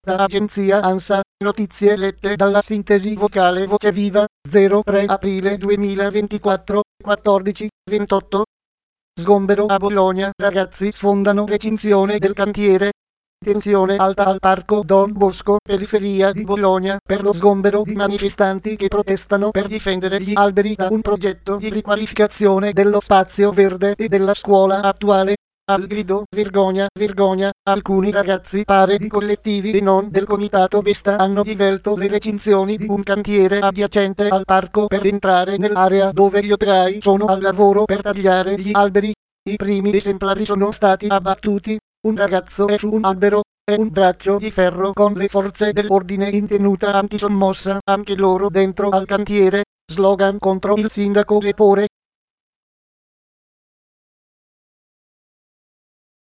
Da agenzia ANSA, notizie lette dalla sintesi vocale Voce Viva, 03 aprile 2024, 14:28. Sgombero a Bologna, ragazzi sfondano recinzione del cantiere. Tensione alta al parco Don Bosco, periferia di Bologna, per lo sgombero di manifestanti che protestano per difendere gli alberi da un progetto di riqualificazione dello spazio verde e della scuola attuale. Al grido "Vergogna, vergogna", alcuni ragazzi, pare di collettivi e non del comitato Vesta, hanno divelto le recinzioni di un cantiere adiacente al parco per entrare nell'area dove gli operai sono al lavoro per tagliare gli alberi. I primi esemplari sono stati abbattuti. Un ragazzo è su un albero e un braccio di ferro con le forze dell'ordine in tenuta antisommossa, anche loro dentro al cantiere. Slogan contro il sindaco Lepore.